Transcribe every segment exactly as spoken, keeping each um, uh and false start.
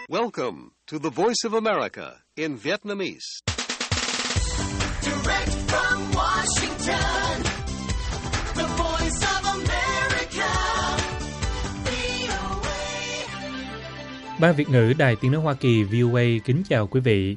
Welcome to the Voice of America in Vietnamese. Direct from Washington, the Voice of America, vê o a. Ban Việt ngữ Đài Tiếng nói Hoa Kỳ vê o a kính chào quý vị.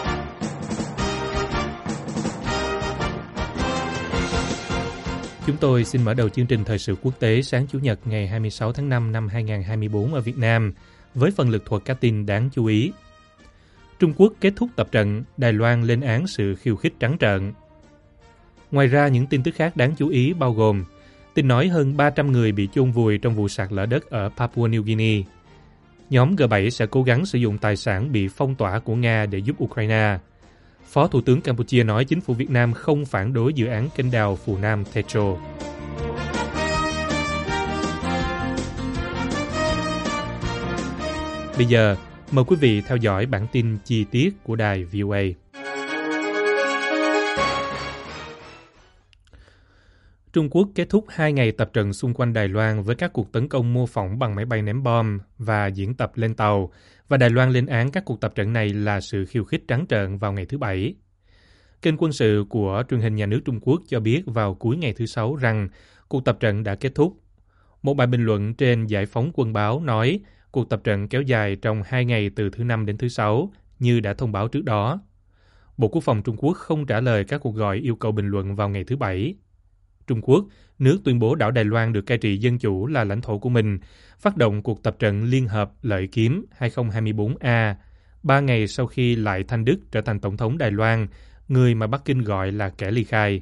Chúng tôi xin mở đầu chương trình thời sự quốc tế sáng Chủ nhật ngày hai mươi sáu tháng năm năm hai nghìn không trăm hai mươi tư ở Việt Nam với phần lược thuật các tin đáng chú ý. Trung Quốc kết thúc tập trận, Đài Loan lên án sự khiêu khích trắng trợn. Ngoài ra, những tin tức khác đáng chú ý bao gồm tin nói hơn ba trăm người bị chôn vùi trong vụ sạt lở đất ở Papua New Guinea. Nhóm G bảy sẽ cố gắng sử dụng tài sản bị phong tỏa của Nga để giúp Ukraine. Phó Thủ tướng Campuchia nói chính phủ Việt Nam không phản đối dự án kênh đào Phù Nam Techo. Bây giờ, mời quý vị theo dõi bản tin chi tiết của đài vê o a. Trung Quốc kết thúc hai ngày tập trận xung quanh Đài Loan với các cuộc tấn công mô phỏng bằng máy bay ném bom và diễn tập lên tàu, và Đài Loan lên án các cuộc tập trận này là sự khiêu khích trắng trợn vào ngày thứ Bảy. Kênh quân sự của truyền hình nhà nước Trung Quốc cho biết vào cuối ngày thứ Sáu rằng cuộc tập trận đã kết thúc. Một bài bình luận trên Giải phóng Quân báo nói cuộc tập trận kéo dài trong hai ngày từ thứ Năm đến thứ Sáu, như đã thông báo trước đó. Bộ Quốc phòng Trung Quốc không trả lời các cuộc gọi yêu cầu bình luận vào ngày thứ Bảy. Trung Quốc, nước tuyên bố đảo Đài Loan được cai trị dân chủ là lãnh thổ của mình, phát động cuộc tập trận Liên hợp Lợi Kiếm hai không hai tư A, ba ngày sau khi Lại Thanh Đức trở thành tổng thống Đài Loan, người mà Bắc Kinh gọi là kẻ ly khai.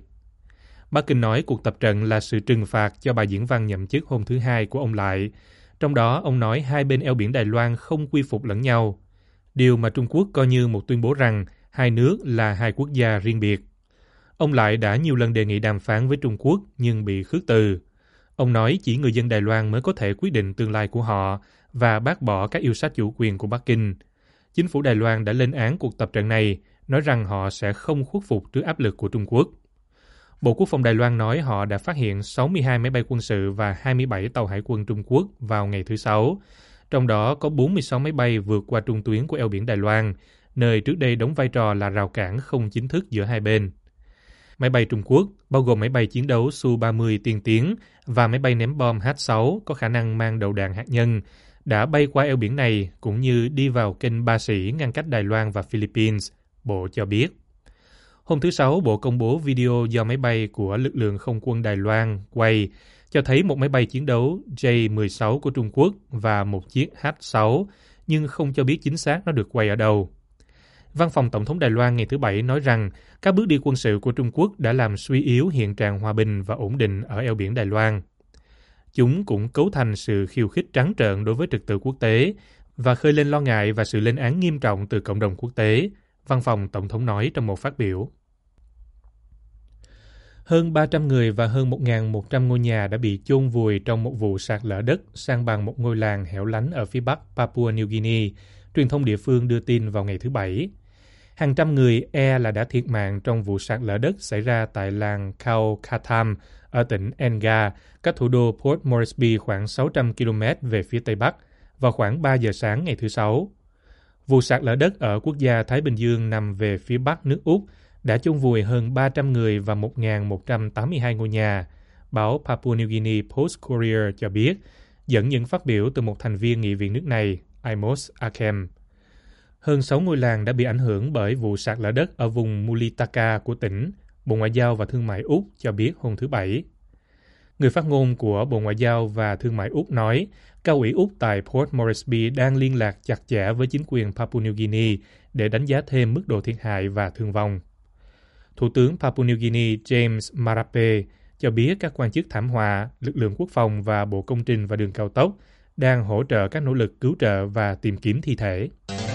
Bắc Kinh nói cuộc tập trận là sự trừng phạt cho bài diễn văn nhậm chức hôm thứ Hai của ông Lại. Trong đó, ông nói hai bên eo biển Đài Loan không quy phục lẫn nhau. Điều mà Trung Quốc coi như một tuyên bố rằng hai nước là hai quốc gia riêng biệt. Ông Lại đã nhiều lần đề nghị đàm phán với Trung Quốc nhưng bị khước từ. Ông nói chỉ người dân Đài Loan mới có thể quyết định tương lai của họ và bác bỏ các yêu sách chủ quyền của Bắc Kinh. Chính phủ Đài Loan đã lên án cuộc tập trận này, nói rằng họ sẽ không khuất phục trước áp lực của Trung Quốc. Bộ Quốc phòng Đài Loan nói họ đã phát hiện sáu mươi hai máy bay quân sự và hai mươi bảy tàu hải quân Trung Quốc vào ngày thứ Sáu. Trong đó có bốn mươi sáu máy bay vượt qua trung tuyến của eo biển Đài Loan, nơi trước đây đóng vai trò là rào cản không chính thức giữa hai bên. Máy bay Trung Quốc, bao gồm máy bay chiến đấu Su ba mươi tiên tiến và máy bay ném bom H sáu có khả năng mang đầu đạn hạt nhân, đã bay qua eo biển này cũng như đi vào kênh Ba Sĩ ngăn cách Đài Loan và Philippines, Bộ cho biết. Hôm thứ Sáu, Bộ công bố video do máy bay của lực lượng không quân Đài Loan quay, cho thấy một máy bay chiến đấu J mười sáu của Trung Quốc và một chiếc H sáu, nhưng không cho biết chính xác nó được quay ở đâu. Văn phòng Tổng thống Đài Loan ngày thứ Bảy nói rằng các bước đi quân sự của Trung Quốc đã làm suy yếu hiện trạng hòa bình và ổn định ở eo biển Đài Loan. Chúng cũng cấu thành sự khiêu khích trắng trợn đối với trật tự quốc tế và khơi lên lo ngại và sự lên án nghiêm trọng từ cộng đồng quốc tế, Văn phòng Tổng thống nói trong một phát biểu. Hơn ba trăm người và hơn một nghìn một trăm ngôi nhà đã bị chôn vùi trong một vụ sạt lở đất san bằng một ngôi làng hẻo lánh ở phía bắc Papua New Guinea, truyền thông địa phương đưa tin vào ngày thứ Bảy. Hàng trăm người e là đã thiệt mạng trong vụ sạt lở đất xảy ra tại làng Khao Khatham ở tỉnh Enga, cách thủ đô Port Moresby khoảng sáu trăm ki lô mét về phía tây bắc, vào khoảng ba giờ sáng ngày thứ Sáu. Vụ sạt lở đất ở quốc gia Thái Bình Dương nằm về phía bắc nước Úc đã chôn vùi hơn ba trăm người và một nghìn một trăm tám mươi hai ngôi nhà, báo Papua New Guinea Post Courier cho biết, dẫn những phát biểu từ một thành viên nghị viện nước này, Amos Akem. Hơn sáu ngôi làng đã bị ảnh hưởng bởi vụ sạt lở đất ở vùng Mulitaka của tỉnh, Bộ Ngoại giao và Thương mại Úc cho biết hôm thứ Bảy. Người phát ngôn của Bộ Ngoại giao và Thương mại Úc nói, Cao ủy Úc tại Port Moresby đang liên lạc chặt chẽ với chính quyền Papua New Guinea để đánh giá thêm mức độ thiệt hại và thương vong. Thủ tướng Papua New Guinea James Marape cho biết các quan chức thảm họa, lực lượng quốc phòng và Bộ Công trình và Đường cao tốc đang hỗ trợ các nỗ lực cứu trợ và tìm kiếm thi thể.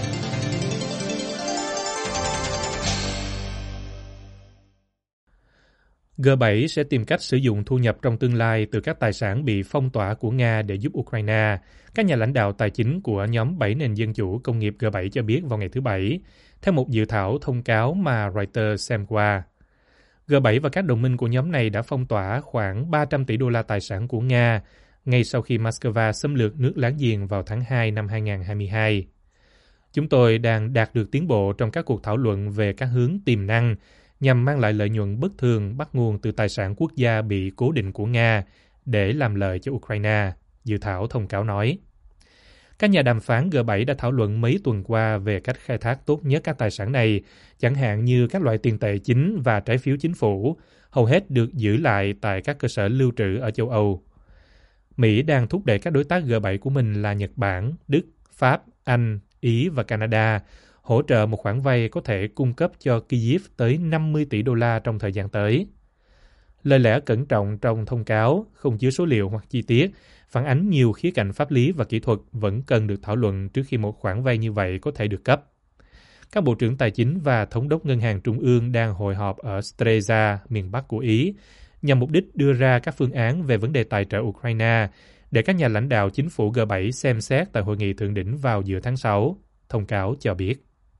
G bảy sẽ tìm cách sử dụng thu nhập trong tương lai từ các tài sản bị phong tỏa của Nga để giúp Ukraine, các nhà lãnh đạo tài chính của nhóm bảy nền dân chủ công nghiệp G bảy cho biết vào ngày thứ Bảy, theo một dự thảo thông cáo mà Reuters xem qua. G bảy và các đồng minh của nhóm này đã phong tỏa khoảng ba trăm tỷ đô la tài sản của Nga, ngay sau khi Moscow xâm lược nước láng giềng vào tháng hai năm hai nghìn không trăm hai mươi hai. Chúng tôi đang đạt được tiến bộ trong các cuộc thảo luận về các hướng tiềm năng nhằm mang lại lợi nhuận bất thường bắt nguồn từ tài sản quốc gia bị cố định của Nga để làm lợi cho Ukraine, dự thảo thông cáo nói. Các nhà đàm phán G bảy đã thảo luận mấy tuần qua về cách khai thác tốt nhất các tài sản này, chẳng hạn như các loại tiền tệ chính và trái phiếu chính phủ, hầu hết được giữ lại tại các cơ sở lưu trữ ở châu Âu. Mỹ đang thúc đẩy các đối tác G bảy của mình là Nhật Bản, Đức, Pháp, Anh, Ý và Canada hỗ trợ một khoản vay có thể cung cấp cho Kyiv tới năm mươi tỷ đô la trong thời gian tới. Lời lẽ cẩn trọng trong thông cáo, không chứa số liệu hoặc chi tiết, phản ánh nhiều khía cạnh pháp lý và kỹ thuật vẫn cần được thảo luận trước khi một khoản vay như vậy có thể được cấp. Các bộ trưởng tài chính và thống đốc ngân hàng trung ương đang hội họp ở Streza, miền Bắc của Ý, nhằm mục đích đưa ra các phương án về vấn đề tài trợ Ukraine để các nhà lãnh đạo chính phủ G bảy xem xét tại hội nghị thượng đỉnh vào giữa tháng sáu, thông cáo cho biết.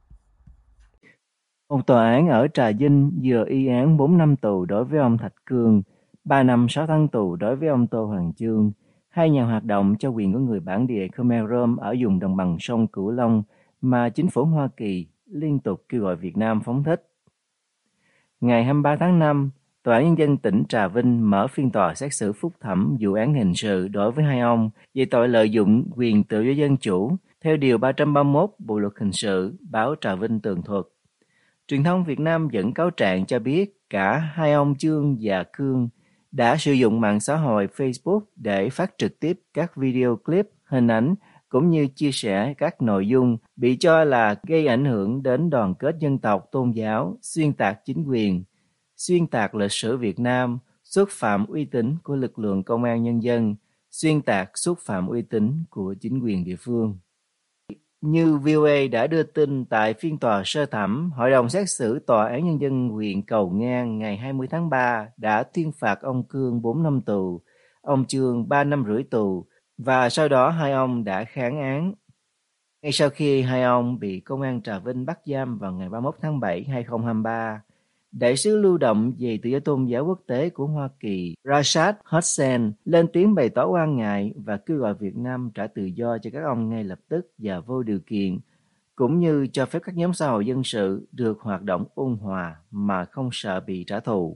Một tòa án ở Trà Vinh vừa y án bốn năm tù đối với ông Thạch Cương, ba năm sáu tháng tù đối với ông Tô Hoàng Chương, hai nhà hoạt động cho quyền của người bản địa Khmer Rom ở vùng đồng bằng sông Cửu Long mà chính phủ Hoa Kỳ liên tục kêu gọi Việt Nam phóng thích. Ngày hai mươi ba tháng năm, Tòa án Nhân dân tỉnh Trà Vinh mở phiên tòa xét xử phúc thẩm vụ án hình sự đối với hai ông về tội lợi dụng quyền tự do dân chủ theo Điều ba trăm ba mươi mốt Bộ Luật Hình sự, báo Trà Vinh tường thuật. Truyền thông Việt Nam dẫn cáo trạng cho biết cả hai ông Chương và Cương đã sử dụng mạng xã hội Facebook để phát trực tiếp các video clip, hình ảnh cũng như chia sẻ các nội dung bị cho là gây ảnh hưởng đến đoàn kết dân tộc tôn giáo, xuyên tạc chính quyền, xuyên tạc lịch sử Việt Nam, xúc phạm uy tín của lực lượng công an nhân dân, xuyên tạc xúc phạm uy tín của chính quyền địa phương. Như vê o a đã đưa tin tại phiên tòa sơ thẩm, Hội đồng xét xử Tòa án Nhân dân huyện Cầu Ngang ngày hai mươi tháng ba đã tuyên phạt ông Cương bốn năm tù, ông Chương ba năm rưỡi tù, và sau đó hai ông đã kháng án. Ngay sau khi hai ông bị Công an Trà Vinh bắt giam vào ngày ba mươi mốt tháng bảy năm hai nghìn không trăm hai mươi ba, Đại sứ lưu động về tự do tôn giáo quốc tế của Hoa Kỳ Rashad Hussain lên tiếng bày tỏ quan ngại và kêu gọi Việt Nam trả tự do cho các ông ngay lập tức và vô điều kiện, cũng như cho phép các nhóm xã hội dân sự được hoạt động ôn hòa mà không sợ bị trả thù.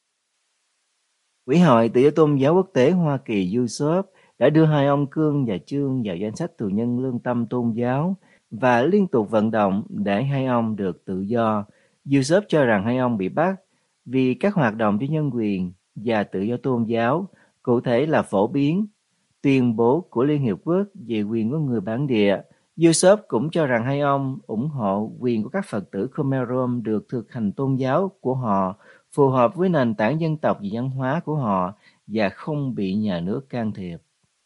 Ủy hội Tự do Tôn giáo Quốc tế Hoa Kỳ u ét o pê đã đưa hai ông Cương và Chương vào danh sách tù nhân lương tâm tôn giáo và liên tục vận động để hai ông được tự do. u ét o pê cho rằng hai ông bị bắt vì các hoạt động cho nhân quyền và tự do tôn giáo, cụ thể là phổ biến tuyên bố của Liên Hiệp Quốc về quyền của người bản địa. u ét o pê cũng cho rằng hai ông ủng hộ quyền của các Phật tử Khmer Rom được thực hành tôn giáo của họ phù hợp với nền tảng dân tộc và văn hóa của họ và không bị nhà nước can thiệp.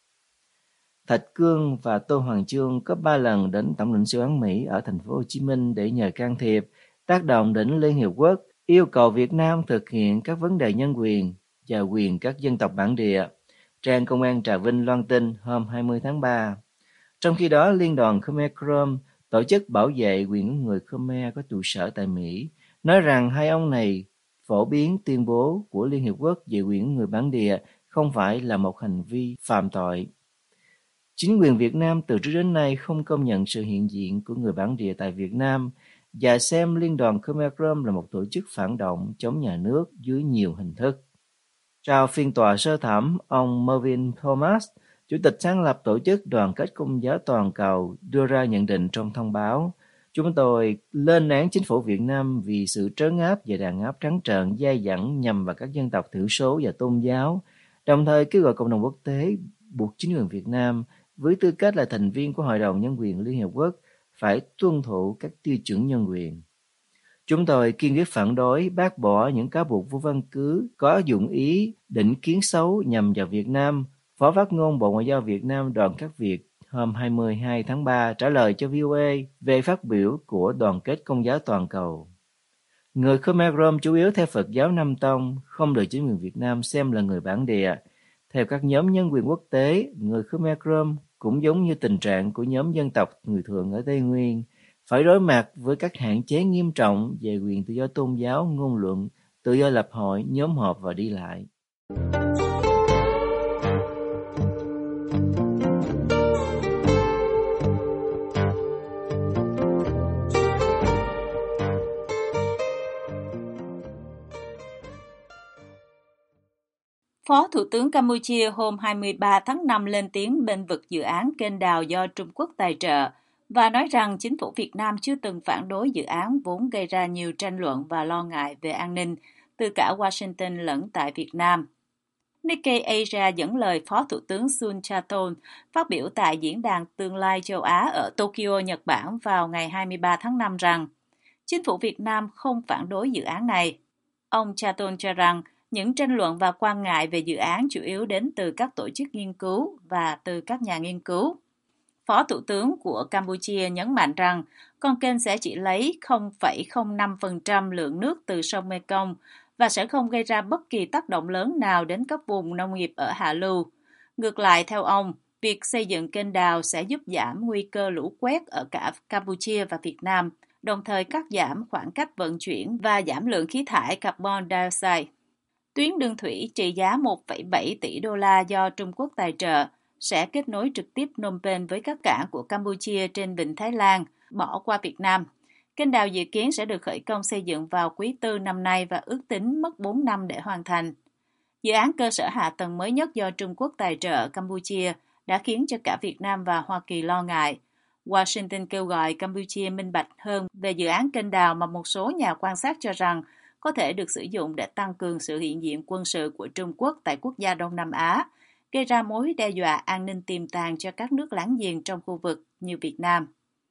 Thạch Cương và Tô Hoàng Chương có ba lần đến Tổng lãnh sự quán Mỹ ở thành phố Hồ Chí Minh để nhờ can thiệp, tác động đến Liên Hiệp Quốc, yêu cầu Việt Nam thực hiện các vấn đề nhân quyền và quyền các dân tộc bản địa. Trang Công an Trà Vinh loan tin hôm hai mươi tháng ba. Trong khi đó, Liên đoàn Khmer Krom, tổ chức bảo vệ quyền của người Khmer có trụ sở tại Mỹ, nói rằng hai ông này phổ biến tuyên bố của Liên Hiệp Quốc về quyền của người bản địa không phải là một hành vi phạm tội. Chính quyền Việt Nam từ trước đến nay không công nhận sự hiện diện của người bản địa tại Việt Nam và xem Liên đoàn Khmer Krom là một tổ chức phản động chống nhà nước dưới nhiều hình thức. Sau phiên tòa sơ thẩm, ông Mervyn Thomas, Chủ tịch sáng lập Tổ chức Đoàn kết Công giáo Toàn cầu, đưa ra nhận định trong thông báo: Chúng tôi lên án chính phủ Việt Nam vì sự trấn áp và đàn áp trắng trợn dai dẳng nhằm vào các dân tộc thiểu số và tôn giáo, đồng thời kêu gọi cộng đồng quốc tế buộc chính quyền Việt Nam với tư cách là thành viên của Hội đồng Nhân quyền Liên Hiệp Quốc phải tuân thủ các tiêu chuẩn nhân quyền. Chúng tôi kiên quyết phản đối, bác bỏ những cáo buộc vô căn cứ, có dụng ý, định kiến xấu nhằm vào Việt Nam. Phó phát ngôn Bộ Ngoại giao Việt Nam Đoàn Khắc Việt hôm hai mươi hai tháng ba trả lời cho vê o a về phát biểu của Đoàn kết Công giáo Toàn cầu. Người Khmer Rom chủ yếu theo Phật giáo Nam Tông không được chính quyền Việt Nam xem là người bản địa. Theo các nhóm nhân quyền quốc tế, người Khmer Rom cũng giống như tình trạng của nhóm dân tộc người Thượng ở Tây Nguyên, phải đối mặt với các hạn chế nghiêm trọng về quyền tự do tôn giáo, ngôn luận, tự do lập hội, nhóm họp và đi lại. Phó Thủ tướng Campuchia hôm hai mươi ba tháng năm lên tiếng bênh vực dự án kênh đào do Trung Quốc tài trợ và nói rằng chính phủ Việt Nam chưa từng phản đối dự án vốn gây ra nhiều tranh luận và lo ngại về an ninh từ cả Washington lẫn tại Việt Nam. Nikkei Asia dẫn lời Phó Thủ tướng Sun Cha-thol phát biểu tại Diễn đàn Tương lai châu Á ở Tokyo, Nhật Bản vào ngày hai mươi ba tháng năm rằng chính phủ Việt Nam không phản đối dự án này. Ông Cha-thol cho rằng những tranh luận và quan ngại về dự án chủ yếu đến từ các tổ chức nghiên cứu và từ các nhà nghiên cứu. Phó Thủ tướng của Campuchia nhấn mạnh rằng con kênh sẽ chỉ lấy không phẩy không năm phần trăm lượng nước từ sông Mekong và sẽ không gây ra bất kỳ tác động lớn nào đến các vùng nông nghiệp ở hạ lưu. Ngược lại, theo ông, việc xây dựng kênh đào sẽ giúp giảm nguy cơ lũ quét ở cả Campuchia và Việt Nam, đồng thời cắt giảm khoảng cách vận chuyển và giảm lượng khí thải carbon dioxide. Tuyến đường thủy trị giá một phẩy bảy tỷ đô la do Trung Quốc tài trợ sẽ kết nối trực tiếp Phnom Penh với các cảng của Campuchia trên vịnh Thái Lan, bỏ qua Việt Nam. Kênh đào dự kiến sẽ được khởi công xây dựng vào quý tư năm nay và ước tính mất bốn năm để hoàn thành. Dự án cơ sở hạ tầng mới nhất do Trung Quốc tài trợ Campuchia đã khiến cho cả Việt Nam và Hoa Kỳ lo ngại. Washington kêu gọi Campuchia minh bạch hơn về dự án kênh đào mà một số nhà quan sát cho rằng có thể được sử dụng để tăng cường sự hiện diện quân sự của Trung Quốc tại quốc gia Đông Nam Á, gây ra mối đe dọa an ninh tiềm tàng cho các nước láng giềng trong khu vực như Việt Nam.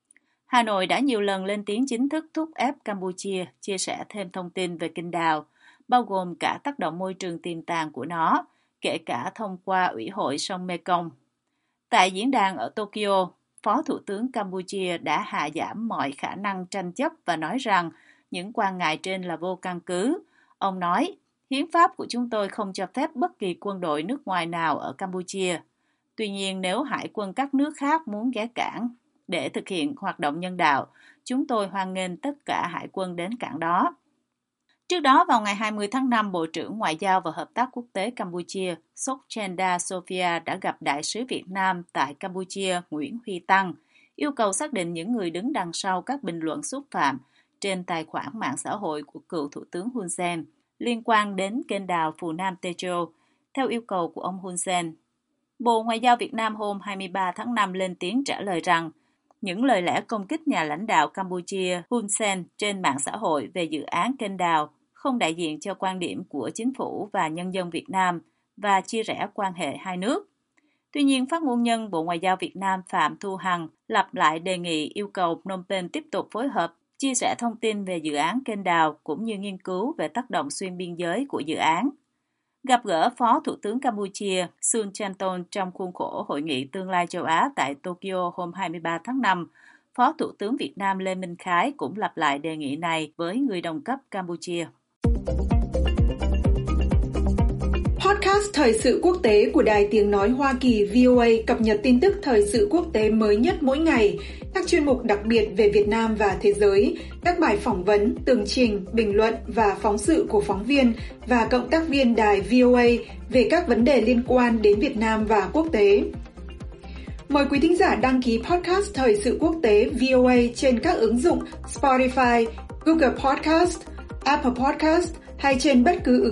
Hà Nội đã nhiều lần lên tiếng chính thức thúc ép Campuchia chia sẻ thêm thông tin về kênh đào, bao gồm cả tác động môi trường tiềm tàng của nó, kể cả thông qua Ủy hội sông Mekong. Tại diễn đàn ở Tokyo, Phó Thủ tướng Campuchia đã hạ giảm mọi khả năng tranh chấp và nói rằng những quan ngại trên là vô căn cứ. Ông nói, hiến pháp của chúng tôi không cho phép bất kỳ quân đội nước ngoài nào ở Campuchia. Tuy nhiên, nếu hải quân các nước khác muốn ghé cảng để thực hiện hoạt động nhân đạo, chúng tôi hoan nghênh tất cả hải quân đến cảng đó. Trước đó, vào ngày hai mươi tháng năm, Bộ trưởng Ngoại giao và Hợp tác Quốc tế Campuchia Sokchenda Sophia đã gặp Đại sứ Việt Nam tại Campuchia Nguyễn Huy Tăng, yêu cầu xác định những người đứng đằng sau các bình luận xúc phạm trên tài khoản mạng xã hội của cựu Thủ tướng Hun Sen liên quan đến kênh đào Phù Nam Techo, theo yêu cầu của ông Hun Sen. Bộ Ngoại giao Việt Nam hôm hai mươi ba tháng năm lên tiếng trả lời rằng những lời lẽ công kích nhà lãnh đạo Campuchia Hun Sen trên mạng xã hội về dự án kênh đào không đại diện cho quan điểm của chính phủ và nhân dân Việt Nam và chia rẽ quan hệ hai nước. Tuy nhiên, phát ngôn nhân Bộ Ngoại giao Việt Nam Phạm Thu Hằng lặp lại đề nghị yêu cầu Phnom Penh tiếp tục phối hợp, chia sẻ thông tin về dự án kênh đào cũng như nghiên cứu về tác động xuyên biên giới của dự án. Gặp gỡ Phó Thủ tướng Campuchia Sun Cha-thol trong khuôn khổ Hội nghị Tương lai châu Á tại Tokyo hôm hai mươi ba tháng năm, Phó Thủ tướng Việt Nam Lê Minh Khái cũng lặp lại đề nghị này với người đồng cấp Campuchia. Podcast Thời sự quốc tế của Đài Tiếng Nói Hoa Kỳ vê o a cập nhật tin tức thời sự quốc tế mới nhất mỗi ngày, các chuyên mục đặc biệt về Việt Nam và thế giới, các bài phỏng vấn, tường trình, bình luận và phóng sự của phóng viên và cộng tác viên đài vê o a về các vấn đề liên quan đến Việt Nam và quốc tế. Mời quý thính giả đăng ký podcast Thời sự quốc tế vê o a trên các ứng dụng Spotify, Google Podcast, Apple Podcast hay trên bất cứ ứng